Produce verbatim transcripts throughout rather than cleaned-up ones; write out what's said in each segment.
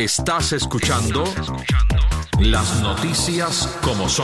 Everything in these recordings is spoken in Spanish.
Estás escuchando las noticias como son.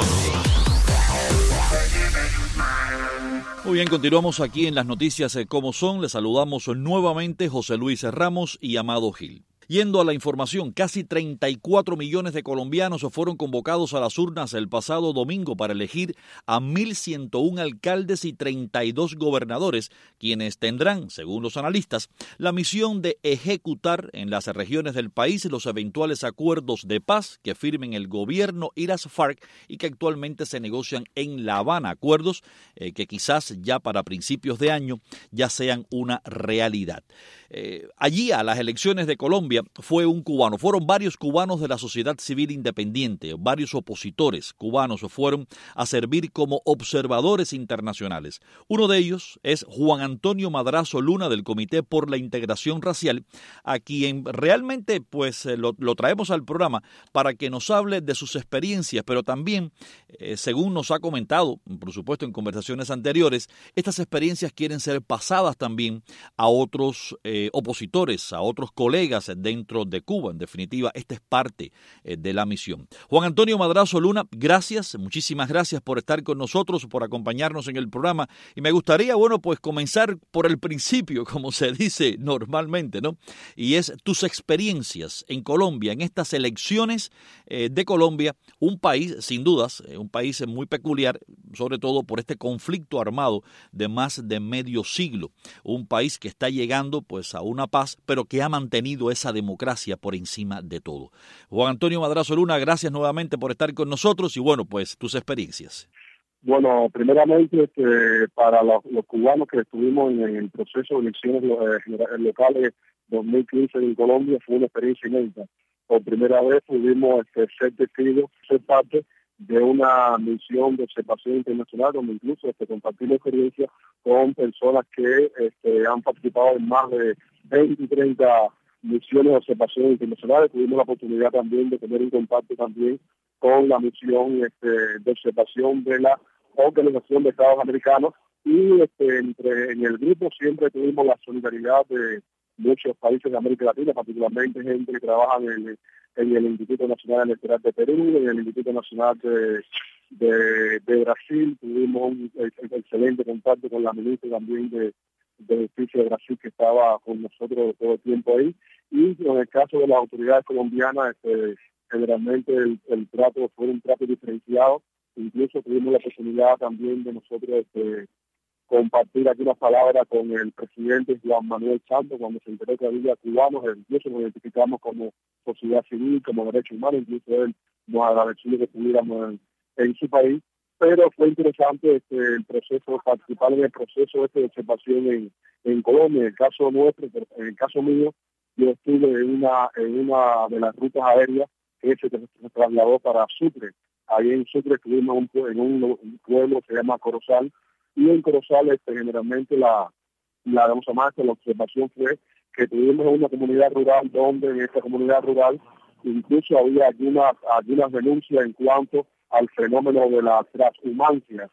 Muy bien, continuamos aquí en las noticias eh, como son. Les saludamos nuevamente José Luis Ramos y Amado Gil. Yendo a la información, casi treinta y cuatro millones de colombianos fueron convocados a las urnas el pasado domingo para elegir a mil ciento uno alcaldes y treinta y dos gobernadores, quienes tendrán, según los analistas, la misión de ejecutar en las regiones del país los eventuales acuerdos de paz que firmen el gobierno y las FARC y que actualmente se negocian en La Habana, acuerdos eh, que quizás ya para principios de año ya sean una realidad. Eh, allí a las elecciones de Colombia fue un cubano, fueron varios cubanos de la sociedad civil independiente, varios opositores cubanos fueron a servir como observadores internacionales. Uno de ellos es Juan Antonio Madrazo Luna del Comité por la Integración Racial, a quien realmente pues lo, lo traemos al programa para que nos hable de sus experiencias, pero también, eh, según nos ha comentado, por supuesto en conversaciones anteriores, estas experiencias quieren ser pasadas también a otros eh, opositores, a otros colegas dentro de Cuba. En definitiva, esta es parte eh, de la misión. Juan Antonio Madrazo Luna, gracias, muchísimas gracias por estar con nosotros, por acompañarnos en el programa. Y me gustaría, bueno, pues comenzar por el principio, como se dice normalmente, ¿no? Y es tus experiencias en Colombia, en estas elecciones eh, de Colombia, un país, sin dudas, eh, un país muy peculiar, sobre todo por este conflicto armado de más de medio siglo. Un país que está llegando, pues, a una paz, pero que ha mantenido esa democracia por encima de todo. Juan Antonio Madrazo Luna, gracias nuevamente por estar con nosotros y bueno, pues tus experiencias. Bueno, primeramente este, para los, los cubanos que estuvimos en, en el proceso de elecciones eh, locales dos mil quince en Colombia fue una experiencia inédita. Por primera vez pudimos este, ser testigos, ser parte de una misión de observación internacional donde incluso este, compartimos experiencia con personas que este, han participado en más de veinte y treinta misiones de observación internacionales. Tuvimos la oportunidad también de tener un contacto también con la misión este, de observación de la Organización de Estados Americanos y este, entre, en el grupo siempre tuvimos la solidaridad de muchos países de América Latina, particularmente gente que trabaja en, en el Instituto Nacional Electoral de Perú, en el Instituto Nacional de, de, de Brasil. Tuvimos un, un excelente contacto con la ministra también de, de Justicia de Brasil que estaba con nosotros todo el tiempo ahí. Y en el caso de las autoridades colombianas, este, generalmente el, el trato fue un trato diferenciado. Incluso tuvimos la oportunidad también de nosotros este, compartir aquí unas palabras con el presidente Juan Manuel Santos cuando se enteró que había cubanos, incluso nos identificamos como sociedad civil, como derechos humanos, incluso él nos agradeció que estuviéramos en, en su país, pero fue interesante este, el proceso, participar en el proceso este de observación en, en Colombia. En el caso nuestro, en el caso mío, yo estuve en una, en una de las rutas aéreas que se, se trasladó para Sucre. Ahí en Sucre estuvimos un, en un, un pueblo que se llama Corozal, y en Corozal este, generalmente la, la, vamos a llamar, la observación fue que tuvimos una comunidad rural donde en esta comunidad rural incluso había algunas, algunas denuncias en cuanto al fenómeno de la transhumancia.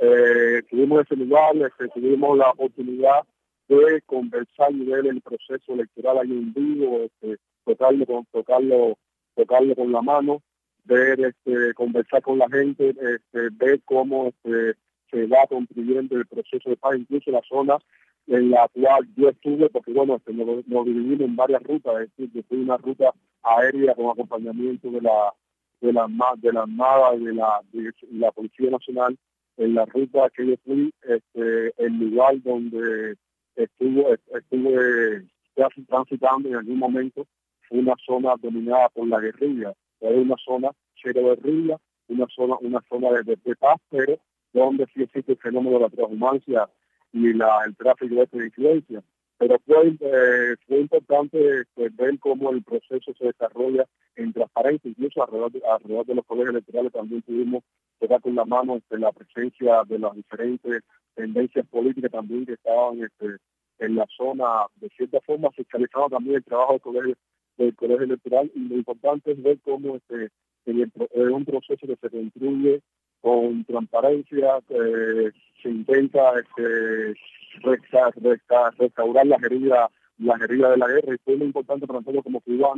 Eh, tuvimos ese lugar, este, tuvimos la oportunidad de conversar y ver el proceso electoral ahí en vivo, este, tocarlo, con, tocarlo, tocarlo con la mano, ver, este, conversar con la gente, este, ver cómo este, se va construyendo el proceso de paz, incluso la zona en la cual yo estuve, porque bueno, este, nos, nos dividimos en varias rutas, es decir, yo fui una ruta aérea con acompañamiento de la de la de la Armada y de la, de la Policía Nacional. En la ruta que yo fui, este, el lugar donde estuvo, estuve transitando en algún momento fue una zona dominada por la guerrilla, es una zona cero guerrilla, una zona, una zona de, de, de paz, pero donde sí existe el fenómeno de la transhumancia y la, el tráfico de influencia. Pero fue, eh, fue importante pues, ver cómo el proceso se desarrolla en transparencia, incluso alrededor de, alrededor de los colegios electorales también tuvimos que dar con la mano este, la presencia de las diferentes tendencias políticas también que estaban este, en la zona, de cierta forma fiscalizando también el trabajo del colegio, del colegio electoral, y lo importante es ver cómo este, en el, en un proceso que se construye con transparencia, eh, se intenta este, resta, resta, restaurar la guerrilla, la guerrilla de la guerra, y fue muy importante para nosotros como cubanos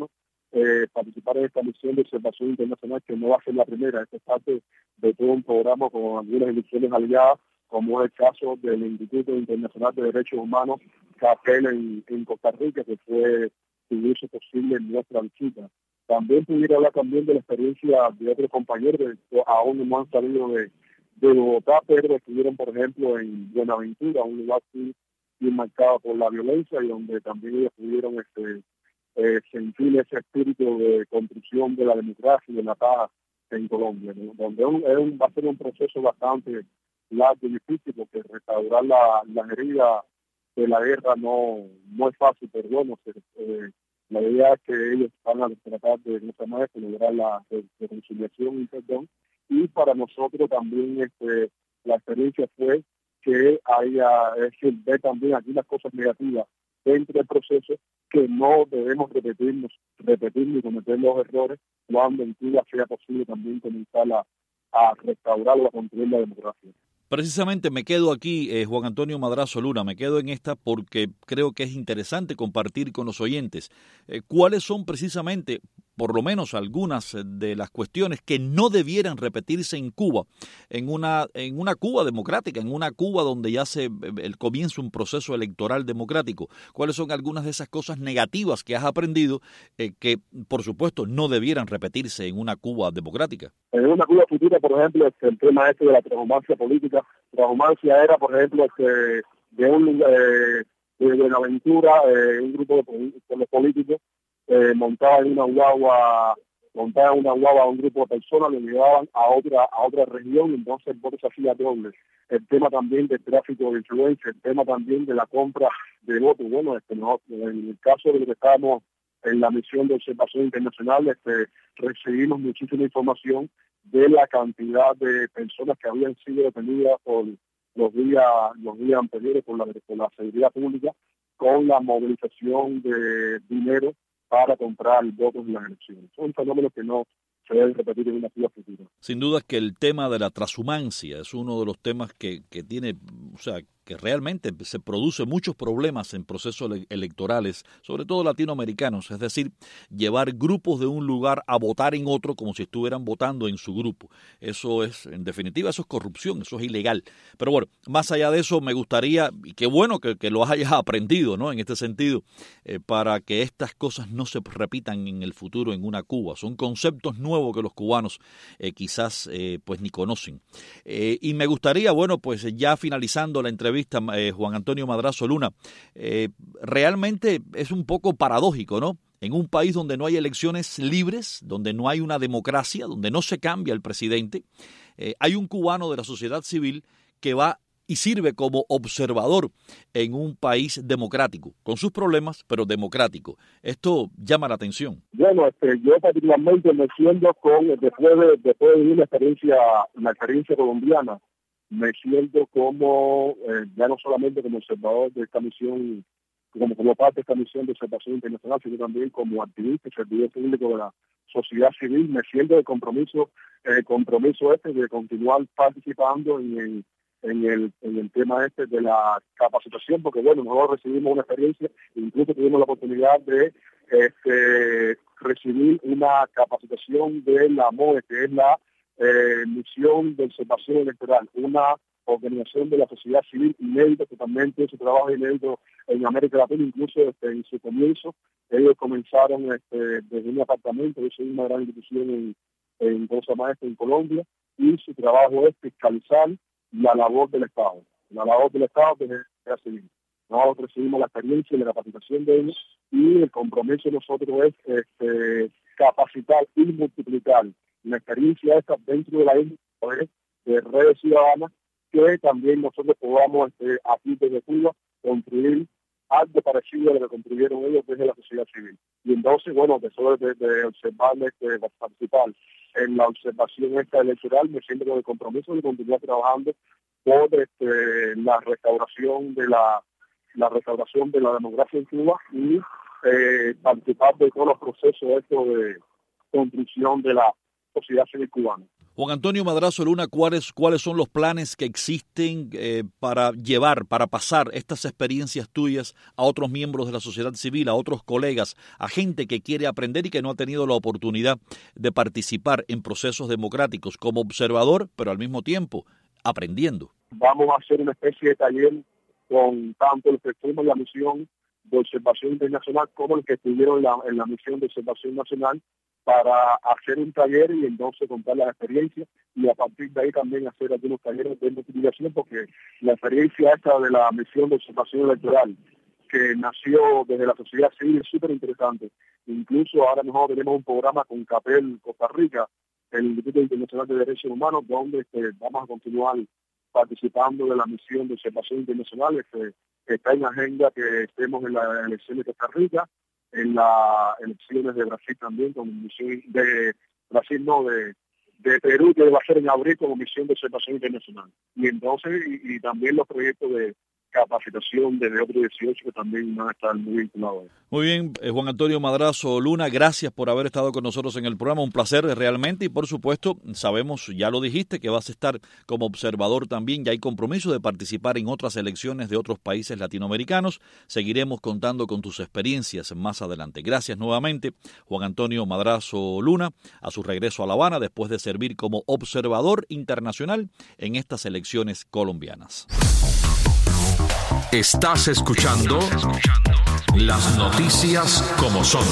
eh, participar en esta misión de observación internacional, que no va a ser la primera. Esta es parte de todo un programa con algunas elecciones aliadas, como es el caso del Instituto Internacional de Derechos Humanos, CAPEL en, en Costa Rica, que fue que hizo posible en nuestra visita. También pudiera hablar también de la experiencia de otros compañeros que aún no han salido de, de Bogotá, pero estuvieron, por ejemplo, en Buenaventura, un lugar muy, muy marcado por la violencia y donde también ellos pudieron este, eh, sentir ese espíritu de construcción de la democracia y de la paz en Colombia, ¿no? Donde un, es un, va a ser un proceso bastante largo y difícil, porque restaurar la, la herida de la guerra no, no es fácil, pero bueno, se, eh, la idea es que ellos van a tratar de, no sé más, de lograr la de, de reconciliación y perdón. Y para nosotros también este, la experiencia fue que haya, es decir, ver también aquí las cosas negativas dentro del proceso, que no debemos repetirnos, repetir ni cometer los errores cuando en Cuba sea posible también comenzar a, a restaurar o a construir la democracia. Precisamente me quedo aquí, eh, Juan Antonio Madrazo Luna, me quedo en esta porque creo que es interesante compartir con los oyentes eh, cuáles son precisamente, por lo menos algunas de las cuestiones que no debieran repetirse en Cuba, en una, en una Cuba democrática, en una Cuba donde ya se el, comienza un proceso electoral democrático. ¿Cuáles son algunas de esas cosas negativas que has aprendido eh, que, por supuesto, no debieran repetirse en una Cuba democrática? En una Cuba futura, por ejemplo, este, el tema este de la transhumancia política. Transhumancia era, por ejemplo, este, de un eh, de Buenaventura, eh, un grupo de, de políticos eh, montaban una guagua, montaban una guagua a un grupo de personas, lo llevaban a otra a otra región, y entonces el voto se hacía doble. El tema también del tráfico de influencia, el tema también de la compra de votos. Bueno, este, no, en el caso de lo que estábamos en la misión de observación internacional, este, recibimos muchísima información de la cantidad de personas que habían sido detenidas por los días los días anteriores por la, por la seguridad pública, con la movilización de dinero para comprar votos en las elecciones. Son fenómenos que no se deben repetir en una Cuba futura. Sin duda que el tema de la transhumancia es uno de los temas que, que tiene, o sea, que realmente se produce muchos problemas en procesos electorales, sobre todo latinoamericanos, es decir, llevar grupos de un lugar a votar en otro como si estuvieran votando en su grupo. Eso es, en definitiva, eso es corrupción, eso es ilegal. Pero bueno, más allá de eso, me gustaría, y qué bueno que, que lo hayas aprendido, ¿no? En este sentido, eh, para que estas cosas no se repitan en el futuro en una Cuba. Son conceptos nuevos que los cubanos eh, quizás eh, pues ni conocen. Eh, y me gustaría, bueno, pues ya finalizando la entrevista, Eh, Juan Antonio Madrazo Luna, eh, realmente es un poco paradójico, ¿no? En un país donde no hay elecciones libres, donde no hay una democracia, donde no se cambia el presidente, eh, hay un cubano de la sociedad civil que va y sirve como observador en un país democrático, con sus problemas, pero democrático. Esto llama la atención. Bueno, este, yo particularmente me siento con, después de, después de vivir la experiencia, la experiencia colombiana, me siento como, eh, ya no solamente como observador de esta misión, como, como parte de esta misión de observación internacional, sino también como activista y servidor público de la sociedad civil. Me siento de compromiso, eh, compromiso este de continuar participando en el, en el en el tema este de la capacitación, porque bueno, nosotros recibimos una experiencia, incluso tuvimos la oportunidad de este, recibir una capacitación de la M O E, que es la Eh, misión de observación electoral, una organización de la sociedad civil inédita, totalmente su trabajo inédito en América Latina, incluso este, en su comienzo. Ellos comenzaron este, desde un apartamento, eso es una gran institución en, en Cosa Maestra, en Colombia, y su trabajo es fiscalizar la labor del Estado, la labor del Estado desde la sociedad civil. Nosotros recibimos la experiencia y la capacitación de ellos, y el compromiso de nosotros es este, capacitar y multiplicar la experiencia esta dentro de la isla de redes ciudadanas, que también nosotros podamos este, aquí desde Cuba construir algo parecido a lo que construyeron ellos desde la sociedad civil. Y entonces, bueno, después de, de observar, de participar en la observación esta electoral, me siento con el compromiso de continuar trabajando por este, la restauración de la la restauración de la democracia en Cuba y eh, participar de todos los procesos estos de construcción de la sociedad civil cubana. Juan Antonio Madrazo Luna, ¿cuáles, cuáles son los planes que existen eh, para llevar, para pasar estas experiencias tuyas a otros miembros de la sociedad civil, a otros colegas, a gente que quiere aprender y que no ha tenido la oportunidad de participar en procesos democráticos como observador, pero al mismo tiempo aprendiendo? Vamos a hacer una especie de taller con tanto los que estuvimos en la misión de observación internacional como los que estuvieron en la, en la misión de observación nacional, para hacer un taller y entonces contar las experiencias y a partir de ahí también hacer algunos talleres de investigación, porque la experiencia esta de la misión de observación electoral que nació desde la sociedad civil es súper interesante. Incluso ahora nosotros tenemos un programa con CAPEL Costa Rica, el Instituto Internacional de Derechos Humanos, donde este, vamos a continuar participando de la misión de observación internacional. Este, está en agenda que estemos en la elección de Costa Rica, en las elecciones de Brasil también, como misión de Brasil, no, de, de Perú, que va a ser en abril como misión de observación internacional. Y entonces, y, y también los proyectos de capacitación desde otros dieciocho que también van a estar muy vinculados. Muy bien, eh, Juan Antonio Madrazo Luna, gracias por haber estado con nosotros en el programa, un placer realmente, y por supuesto sabemos, ya lo dijiste, que vas a estar como observador también, ya hay compromiso de participar en otras elecciones de otros países latinoamericanos, seguiremos contando con tus experiencias más adelante. Gracias nuevamente, Juan Antonio Madrazo Luna, a su regreso a La Habana después de servir como observador internacional en estas elecciones colombianas. Estás escuchando las noticias como son.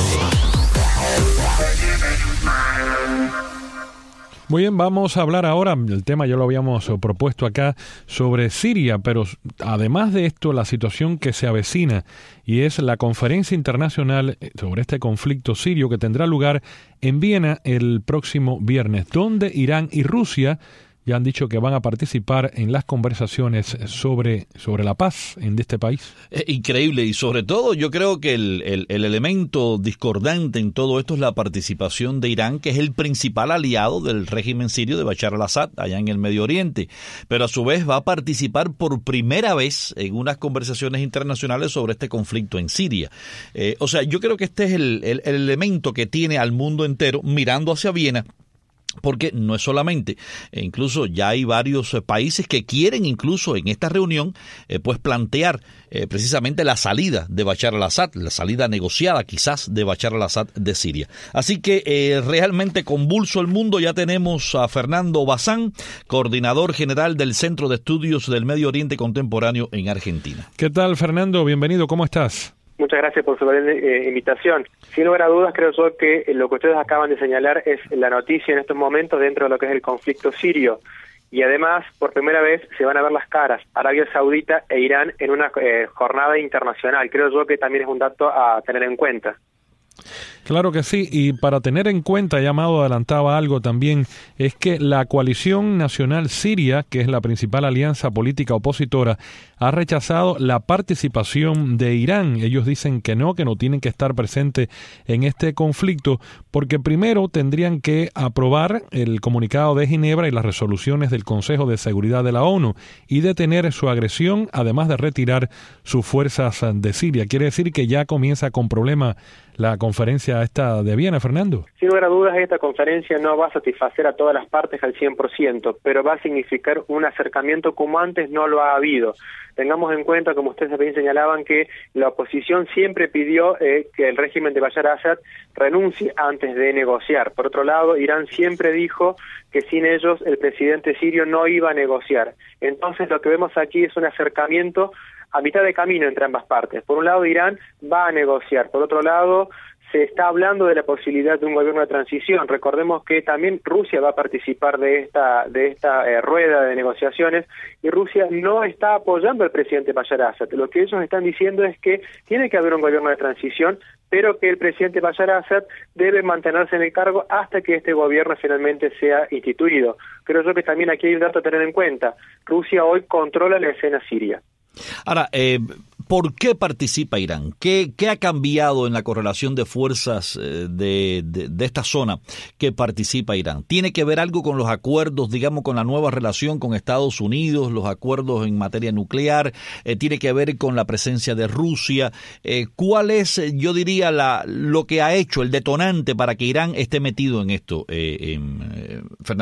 Muy bien, vamos a hablar ahora, el tema ya lo habíamos propuesto acá, sobre Siria, pero además de esto, la situación que se avecina, y es la conferencia internacional sobre este conflicto sirio que tendrá lugar en Viena el próximo viernes, donde Irán y Rusia ya han dicho que van a participar en las conversaciones sobre, sobre la paz en este país. Es increíble, y sobre todo yo creo que el, el, el elemento discordante en todo esto es la participación de Irán, que es el principal aliado del régimen sirio de Bashar al-Assad allá en el Medio Oriente, pero a su vez va a participar por primera vez en unas conversaciones internacionales sobre este conflicto en Siria. Eh, o sea, yo creo que este es el, el, el elemento que tiene al mundo entero mirando hacia Viena, porque no es solamente, e incluso ya hay varios eh, países que quieren incluso en esta reunión eh, pues plantear eh, precisamente la salida de Bashar al-Assad, la salida negociada quizás de Bashar al-Assad de Siria. Así que eh, realmente convulso el mundo. Ya tenemos a Fernando Bazán, coordinador general del Centro de Estudios del Medio Oriente Contemporáneo en Argentina. ¿Qué tal, Fernando? Bienvenido, ¿cómo estás? Muchas gracias por su eh, invitación. Sin lugar a dudas, creo yo que lo que ustedes acaban de señalar es la noticia en estos momentos dentro de lo que es el conflicto sirio. Y además, por primera vez, se van a ver las caras Arabia Saudita e Irán en una eh, jornada internacional. Creo yo que también es un dato a tener en cuenta. Claro que sí, y para tener en cuenta, ya Amado adelantaba algo también, es que la Coalición Nacional Siria, que es la principal alianza política opositora, ha rechazado la participación de Irán. Ellos dicen que no, que no tienen que estar presentes en este conflicto, porque primero tendrían que aprobar el comunicado de Ginebra y las resoluciones del Consejo de Seguridad de la ONU y detener su agresión, además de retirar sus fuerzas de Siria. Quiere decir que ya comienza con problemas la conferencia esta de Viena, Fernando. Sin lugar a dudas, esta conferencia no va a satisfacer a todas las partes al cien por ciento, pero va a significar un acercamiento como antes no lo ha habido. Tengamos en cuenta, como ustedes también señalaban, que la oposición siempre pidió eh, que el régimen de Bashar al-Assad renuncie antes de negociar. Por otro lado, Irán siempre dijo que sin ellos el presidente sirio no iba a negociar. Entonces, lo que vemos aquí es un acercamiento a mitad de camino entre ambas partes. Por un lado, Irán va a negociar. Por otro lado, se está hablando de la posibilidad de un gobierno de transición. Recordemos que también Rusia va a participar de esta de esta eh, rueda de negociaciones, y Rusia no está apoyando al presidente Bashar al-Assad. Lo que ellos están diciendo es que tiene que haber un gobierno de transición, pero que el presidente Bashar al-Assad debe mantenerse en el cargo hasta que este gobierno finalmente sea instituido. Creo yo que también aquí hay un dato a tener en cuenta. Rusia hoy controla la escena siria. Ahora, eh, ¿por qué participa Irán? ¿Qué, qué ha cambiado en la correlación de fuerzas eh, de, de, de esta zona que participa Irán? ¿Tiene que ver algo con los acuerdos, digamos, con la nueva relación con Estados Unidos, los acuerdos en materia nuclear? Eh, ¿Tiene que ver con la presencia de Rusia? Eh, ¿Cuál es, yo diría, la, lo que ha hecho, el detonante para que Irán esté metido en esto, eh, eh, Fernando?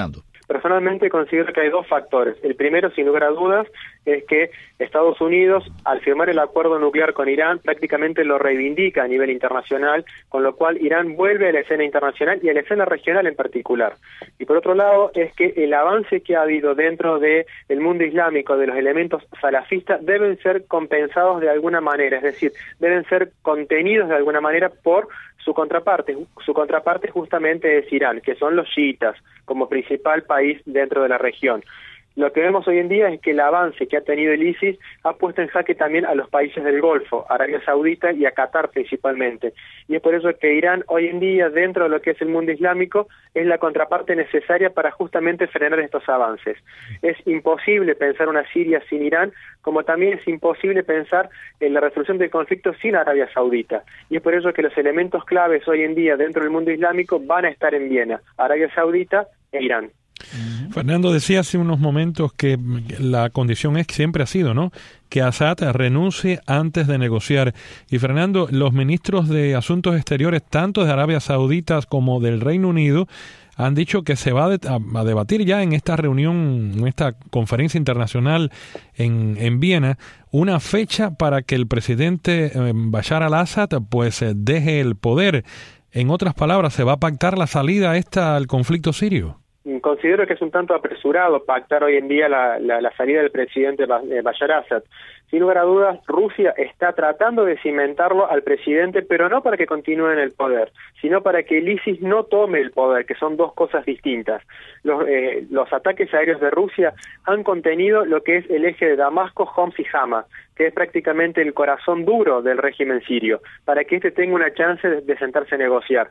Personalmente considero que hay dos factores. El primero, sin lugar a dudas, es que Estados Unidos, al firmar el acuerdo nuclear con Irán, prácticamente lo reivindica a nivel internacional, con lo cual Irán vuelve a la escena internacional y a la escena regional en particular. Y por otro lado, es que el avance que ha habido dentro del mundo islámico de los elementos salafistas deben ser compensados de alguna manera, es decir, deben ser contenidos de alguna manera por su contraparte. Su contraparte justamente es Irán, que son los chiitas, como principal país dentro de la región. Lo que vemos hoy en día es que el avance que ha tenido el ISIS ha puesto en jaque también a los países del Golfo, Arabia Saudita y a Qatar principalmente. Y es por eso que Irán hoy en día, dentro de lo que es el mundo islámico, es la contraparte necesaria para justamente frenar estos avances. Es imposible pensar una Siria sin Irán, como también es imposible pensar en la resolución del conflicto sin Arabia Saudita. Y es por eso que los elementos claves hoy en día dentro del mundo islámico van a estar en Viena, Arabia Saudita e Irán. Fernando, decía hace unos momentos que la condición es siempre ha sido, ¿no?, que Assad renuncie antes de negociar. Y Fernando, los ministros de Asuntos Exteriores, tanto de Arabia Saudita como del Reino Unido, han dicho que se va a, de, a, a debatir ya en esta reunión, en esta conferencia internacional en, en Viena, una fecha para que el presidente eh, Bashar al-Assad pues eh, deje el poder. En otras palabras, ¿se va a pactar la salida esta al conflicto sirio? Considero que es un tanto apresurado pactar hoy en día la, la, la salida del presidente Bashar al-Assad. Sin lugar a dudas, Rusia está tratando de cimentarlo al presidente, pero no para que continúe en el poder, sino para que el ISIS no tome el poder, que son dos cosas distintas. Los, eh, los ataques aéreos de Rusia han contenido lo que es el eje de Damasco, Homs y Hama, que es prácticamente el corazón duro del régimen sirio, para que éste tenga una chance de, de sentarse a negociar.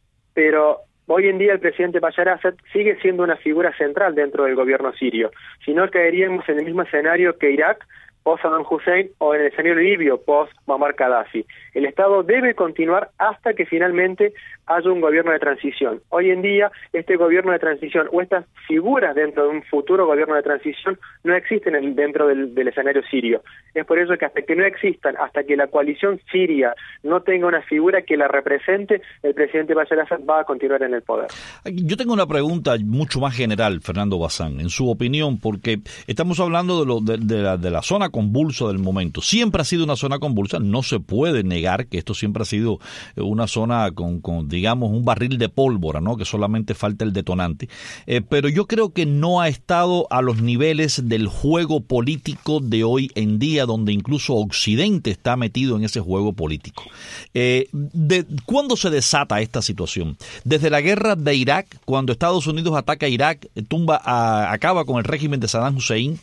Pero hoy en día el presidente Bashar al-Assad sigue siendo una figura central dentro del gobierno sirio, si no caeríamos en el mismo escenario que Irak post Saddam Hussein o en el escenario libio post Muammar Gaddafi. El Estado debe continuar hasta que finalmente haya un gobierno de transición. Hoy en día este gobierno de transición o estas figuras dentro de un futuro gobierno de transición no existen en, dentro del, del escenario sirio. Es por eso que hasta que no existan, hasta que la coalición siria no tenga una figura que la represente, el presidente Bashar al-Assad va a continuar en el poder. Yo tengo una pregunta mucho más general, Fernando Bazán, en su opinión, porque estamos hablando de, lo, de, de, la, de la zona convulsa del momento. Siempre ha sido una zona convulsa, no se puede negar que esto siempre ha sido una zona con, con digamos, un barril de pólvora, ¿no?, que solamente falta el detonante. Eh, pero yo creo que no ha estado a los niveles del juego político de hoy en día, donde incluso Occidente está metido en ese juego político. Eh, de, ¿Cuándo se desata esta situación? Desde la guerra de Irak, cuando Estados Unidos ataca a Irak, tumba a, acaba con el régimen de Saddam Hussein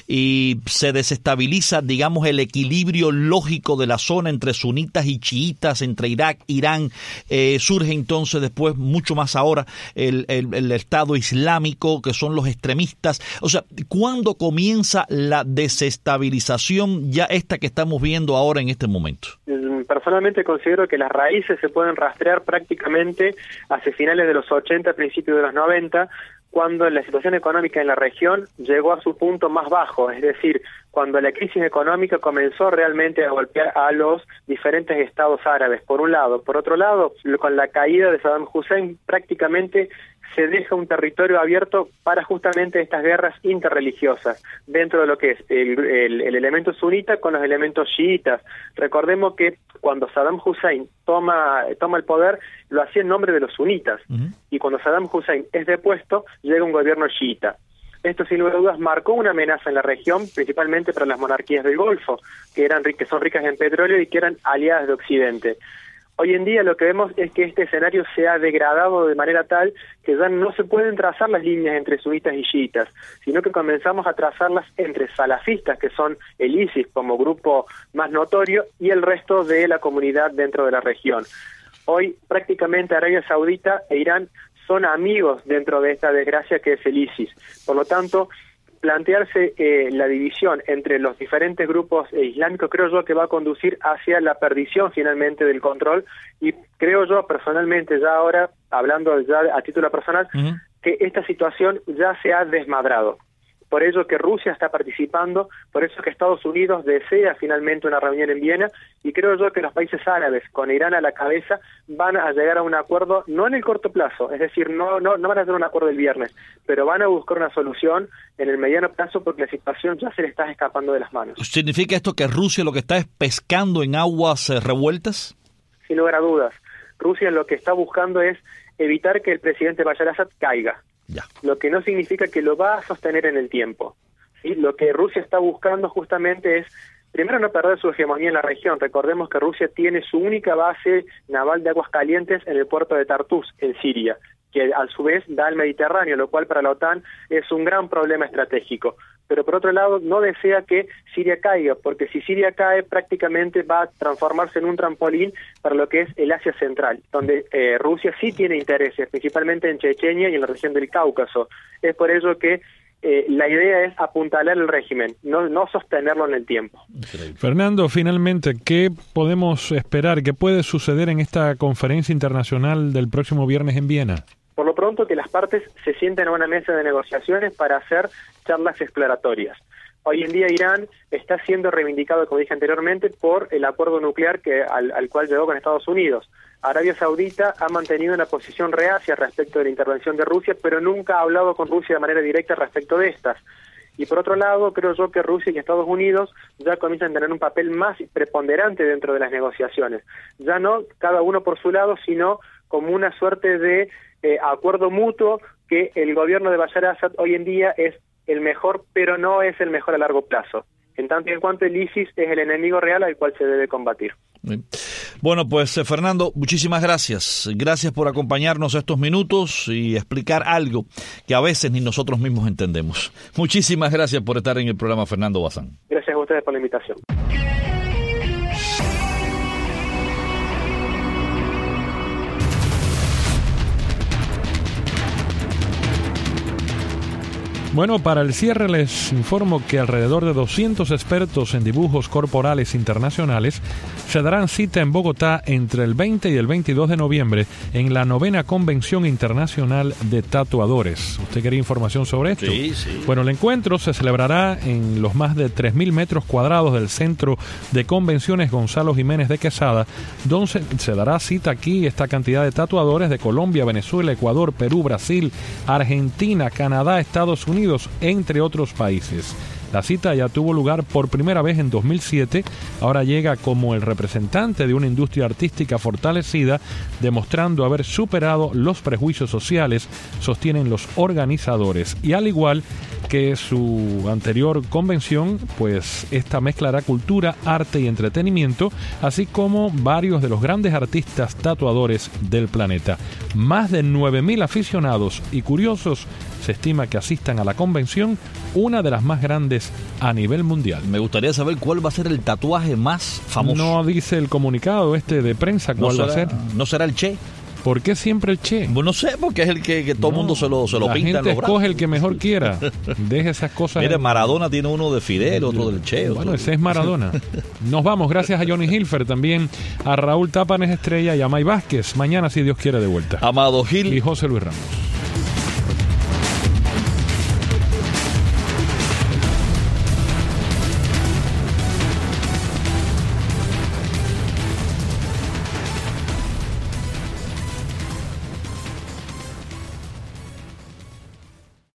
y se desestabiliza, digamos, el equilibrio lógico de la zona entre sunitas y chiitas, entre Irak, Irán. Eh, surge entonces después, mucho más ahora, el, el, el Estado Islámico, que son los extremistas. O sea, ¿cuándo comienza la desestabilización ya esta que estamos viendo ahora en este momento? Personalmente considero que las raíces se pueden rastrear prácticamente hacia finales de los ochenta, principios de los noventa, cuando la situación económica en la región llegó a su punto más bajo, es decir, cuando la crisis económica comenzó realmente a golpear a los diferentes estados árabes, por un lado. Por otro lado, con la caída de Saddam Hussein, prácticamente se deja un territorio abierto para justamente estas guerras interreligiosas, dentro de lo que es el, el, el elemento sunita con los elementos chiitas. Recordemos que cuando Saddam Hussein toma, toma el poder, lo hacía en nombre de los sunitas, uh-huh. y cuando Saddam Hussein es depuesto, llega un gobierno chiita. Esto, sin lugar a dudas, marcó una amenaza en la región, principalmente para las monarquías del Golfo, que eran que son ricas en petróleo y que eran aliadas de Occidente. Hoy en día lo que vemos es que este escenario se ha degradado de manera tal que ya no se pueden trazar las líneas entre sunitas y chiitas, sino que comenzamos a trazarlas entre salafistas, que son el ISIS como grupo más notorio, y el resto de la comunidad dentro de la región. Hoy prácticamente Arabia Saudita e Irán son amigos dentro de esta desgracia que es el ISIS. Por lo tanto, plantearse eh, la división entre los diferentes grupos eh, islámicos creo yo que va a conducir hacia la perdición finalmente del control, y creo yo personalmente, ya ahora hablando ya a título personal, uh-huh. que esta situación ya se ha desmadrado. por ello que Rusia está participando, por eso que Estados Unidos desea finalmente una reunión en Viena, y creo yo que los países árabes, con Irán a la cabeza, van a llegar a un acuerdo, no en el corto plazo, es decir, no, no, no van a hacer un acuerdo el viernes, pero van a buscar una solución en el mediano plazo porque la situación ya se le está escapando de las manos. ¿Significa esto que Rusia lo que está es pescando en aguas eh, revueltas? Sin lugar a dudas. Rusia lo que está buscando es evitar que el presidente Bashar al-Assad caiga, ya. Lo que no significa que lo va a sostener en el tiempo. ¿Sí? Lo que Rusia está buscando justamente es, primero, no perder su hegemonía en la región. Recordemos que Rusia tiene su única base naval de aguas calientes en el puerto de Tartus, en Siria, que a su vez da al Mediterráneo, lo cual para la OTAN es un gran problema estratégico. Pero por otro lado, no desea que Siria caiga, porque si Siria cae, prácticamente va a transformarse en un trampolín para lo que es el Asia Central, donde eh, Rusia sí tiene intereses, principalmente en Chechenia y en la región del Cáucaso. Es por ello que eh, la idea es apuntalar el régimen, no, no sostenerlo en el tiempo. Fernando, finalmente, ¿qué podemos esperar? ¿Qué puede suceder en esta conferencia internacional del próximo viernes en Viena? Por lo pronto, que las partes se sienten a una mesa de negociaciones para hacer charlas exploratorias. Hoy en día Irán está siendo reivindicado, como dije anteriormente, por el acuerdo nuclear que al, al cual llegó con Estados Unidos. Arabia Saudita ha mantenido una posición reacia respecto de la intervención de Rusia, pero nunca ha hablado con Rusia de manera directa respecto de estas. Y por otro lado, creo yo que Rusia y Estados Unidos ya comienzan a tener un papel más preponderante dentro de las negociaciones. Ya no cada uno por su lado, sino como una suerte de Eh, acuerdo mutuo que el gobierno de Bashar al-Assad hoy en día es el mejor, pero no es el mejor a largo plazo. En tanto y en cuanto el ISIS es el enemigo real al cual se debe combatir. Bien. Bueno, pues eh, Fernando, muchísimas gracias. Gracias por acompañarnos estos minutos y explicar algo que a veces ni nosotros mismos entendemos. Muchísimas gracias por estar en el programa, Fernando Bazán. Gracias a ustedes por la invitación. Bueno, para el cierre les informo que alrededor de doscientos expertos en dibujos corporales internacionales se darán cita en Bogotá entre el veinte y el veintidós de noviembre en la novena Convención Internacional de Tatuadores. ¿Usted quería información sobre esto? Sí, sí. Bueno, el encuentro se celebrará en los más de tres mil metros cuadrados del Centro de Convenciones Gonzalo Jiménez de Quesada, donde se dará cita aquí esta cantidad de tatuadores de Colombia, Venezuela, Ecuador, Perú, Brasil, Argentina, Canadá, Estados Unidos, entre otros países. La cita ya tuvo lugar por primera vez en dos mil siete, ahora llega como el representante de una industria artística fortalecida, demostrando haber superado los prejuicios sociales, sostienen los organizadores. Y al igual que su anterior convención, pues esta mezclará cultura, arte y entretenimiento, así como varios de los grandes artistas tatuadores del planeta. Más de nueve mil aficionados y curiosos se estima que asistan a la convención, una de las más grandes a nivel mundial. Me gustaría saber cuál va a ser el tatuaje más famoso. No dice el comunicado este de prensa cuál no va será, a ser. ¿No será el Che? ¿Por qué siempre el Che? No sé, porque es el que, que todo el no, mundo se lo, se lo pinta en los brazos. La gente escoge el que mejor quiera. Deje esas cosas. Mire, en... Maradona tiene uno de Fidel, otro del Che. Bueno, otro... ese es Maradona. Nos vamos. Gracias a Johnny Hilfer, también a Raúl Tapanes Estrella y a May Vázquez. Mañana, si Dios quiere, de vuelta. Amado Gil y José Luis Ramos.